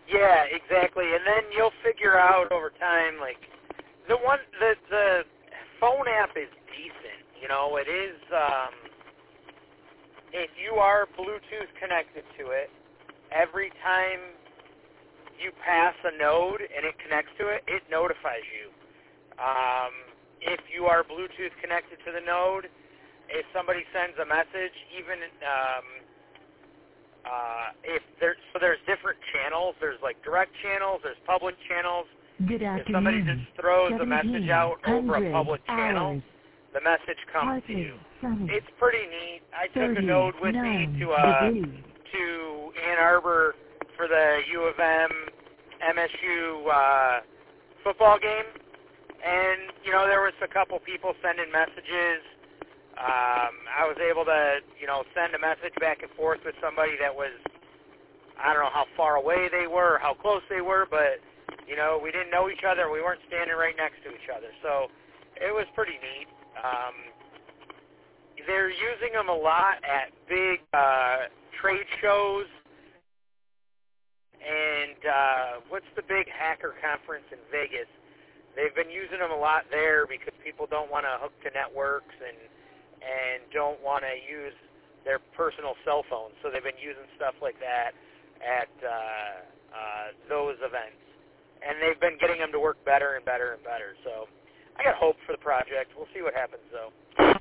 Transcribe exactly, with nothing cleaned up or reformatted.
Yeah, exactly. And then you'll figure out over time, like, the one, the, the phone app is decent. You know, it is, um, if you are Bluetooth connected to it, every time you pass a node and it connects to it, it notifies you. Um, if you are Bluetooth connected to the node, if somebody sends a message, even um, uh, if there's so there's different channels. There's like direct channels. There's public channels. Good If somebody afternoon. just throws a message out over a public channel, hours. the message comes Partly to you. sunny. It's pretty neat. I took a node with me thirty-nine to uh, degrees. to Ann Arbor for the U of M M S U uh, football game, and you know there was a couple people sending messages. Um, I was able to you know send a message back and forth with somebody that was, I don't know how far away they were, or how close they were, but you know we didn't know each other. We weren't standing right next to each other, so it was pretty neat. Um, they're using them a lot at big uh, trade shows. And uh, what's the big hacker conference in Vegas? They've been using them a lot there because people don't want to hook to networks and and don't want to use their personal cell phones. So they've been using stuff like that at uh, uh, those events. And they've been getting them to work better and better and better. So I got hope for the project. We'll see what happens, though.